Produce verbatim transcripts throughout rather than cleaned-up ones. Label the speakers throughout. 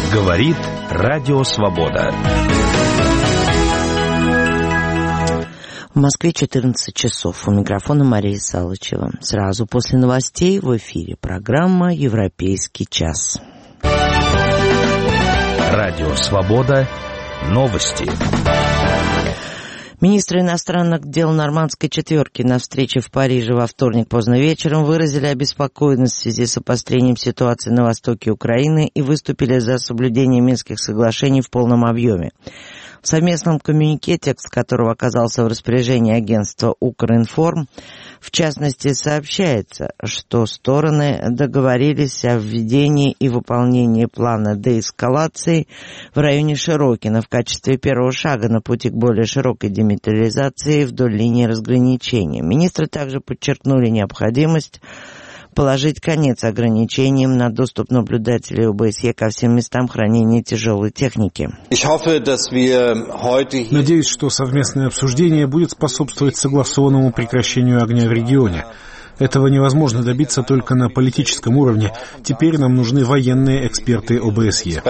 Speaker 1: Говорит Радио Свобода.
Speaker 2: В Москве четырнадцать часов. У микрофона Мария Салычева. Сразу после новостей в эфире программа «Европейский час».
Speaker 1: Радио Свобода. Новости.
Speaker 2: Министры иностранных дел нормандской четверки на встрече в Париже во вторник поздно вечером выразили обеспокоенность в связи с обострением ситуации на востоке Украины и выступили за соблюдение Минских соглашений в полном объеме. В совместном коммюнике, текст которого оказался в распоряжении агентства «Укринформ», в частности, сообщается, что стороны договорились о введении и выполнении плана деэскалации в районе Широкино в качестве первого шага на пути к более широкой демилитаризации вдоль линии разграничения. Министры также подчеркнули необходимость положить конец ограничениям на доступ наблюдателей ОБСЕ ко всем местам хранения тяжелой техники.
Speaker 3: Надеюсь, что совместное обсуждение будет способствовать согласованному прекращению огня в регионе. Этого невозможно добиться только на политическом уровне. Теперь нам нужны военные эксперты ОБСЕ.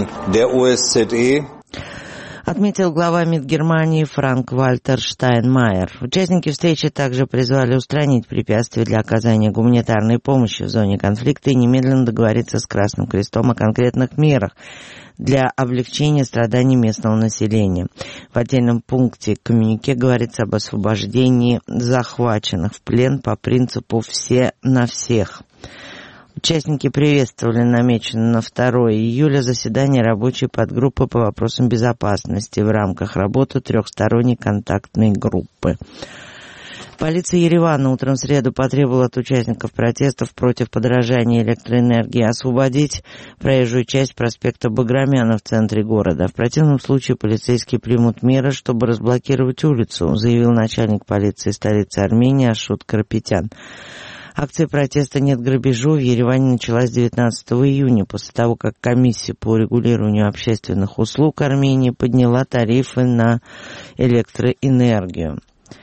Speaker 2: Отметил глава МИД Германии Франк-Вальтер Штайнмайер. Участники встречи также призвали устранить препятствия для оказания гуманитарной помощи в зоне конфликта и немедленно договориться с Красным Крестом о конкретных мерах для облегчения страданий местного населения. В отдельном пункте коммюнике говорится об освобождении захваченных в плен по принципу «все на всех». Участники приветствовали намеченное на второе июля заседание рабочей подгруппы по вопросам безопасности в рамках работы трехсторонней контактной группы. Полиция Еревана утром в среду потребовала от участников протестов против подорожания электроэнергии освободить проезжую часть проспекта Баграмяна в центре города. В противном случае полицейские примут меры, чтобы разблокировать улицу, заявил начальник полиции столицы Армении Ашот Карапетян. Акция протеста «Нет грабежу» в Ереване началась девятнадцатого июня, после того, как комиссия по регулированию общественных услуг Армении подняла тарифы на электроэнергию.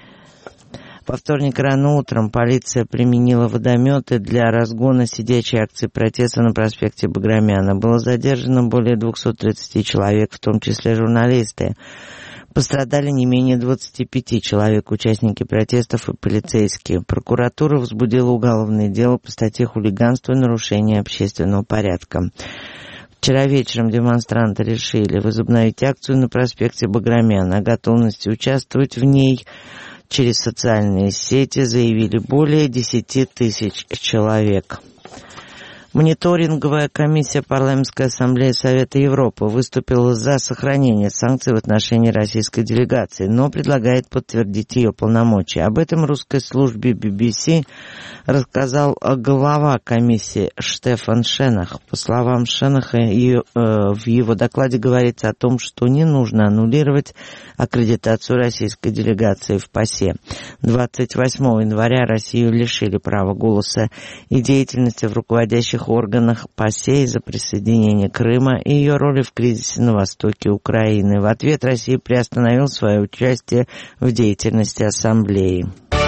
Speaker 2: Во вторник рано утром полиция применила водометы для разгона сидячей акции протеста на проспекте Баграмяна. Было задержано более двухсот тридцати человек, в том числе журналисты. Пострадали не менее двадцати пяти человек, участники протестов и полицейские. Прокуратура возбудила уголовное дело по статье «Хулиганство и нарушение общественного порядка». Вчера вечером демонстранты решили возобновить акцию на проспекте Баграмяна. О готовности участвовать в ней через социальные сети заявили более десяти тысяч человек. Мониторинговая комиссия Парламентской ассамблеи Совета Европы выступила за сохранение санкций в отношении российской делегации, но предлагает подтвердить ее полномочия. Об этом русской службе би би си рассказал глава комиссии Штефан Шенах. По словам Шенаха, ее, э, в его докладе говорится о том, что не нужно аннулировать аккредитацию российской делегации в ПАСЕ. двадцать восьмого января Россию лишили права голоса и деятельности в руководящих органах ПАСЕ из-за присоединения Крыма и ее роли в кризисе на востоке Украины. В ответ Россия приостановила свое участие в деятельности Ассамблеи.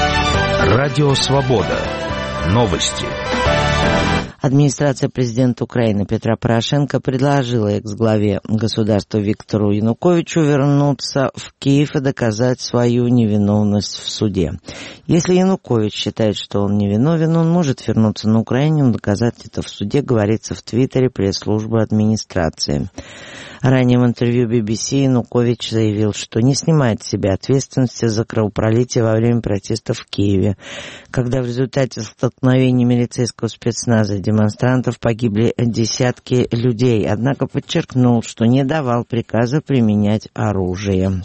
Speaker 1: Радио Свобода. Новости.
Speaker 2: Администрация президента Украины Петра Порошенко предложила экс-главе государства Виктору Януковичу вернуться в Киев и доказать свою невиновность в суде. Если Янукович считает, что он невиновен, он может вернуться на Украину и доказать это в суде, говорится в Твиттере пресс-службы администрации. Ранее в интервью би би си Янукович заявил, что не снимает с себя ответственности за кровопролитие во время протестов в Киеве, когда в результате столкновения милицейского спецназа и демонстрантов погибли десятки людей, однако подчеркнул, что не давал приказа применять оружие.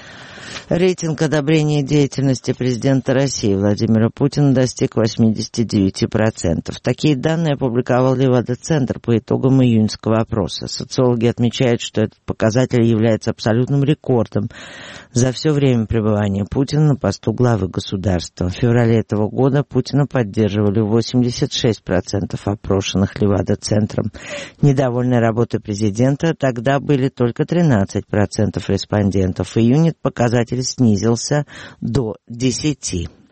Speaker 2: Рейтинг одобрения деятельности президента России Владимира Путина достиг восемьдесят девять процентов. Такие данные опубликовал Левада-центр по итогам июньского опроса. Социологи отмечают, что этот показатель является абсолютным рекордом за все время пребывания Путина на посту главы государства. В феврале этого года Путина поддерживали восемьдесят шесть процентов опрошенных Левада-центром. Недовольны работой президента тогда были только тринадцать процентов респондентов. В июне показатель снизился до десяти процентов.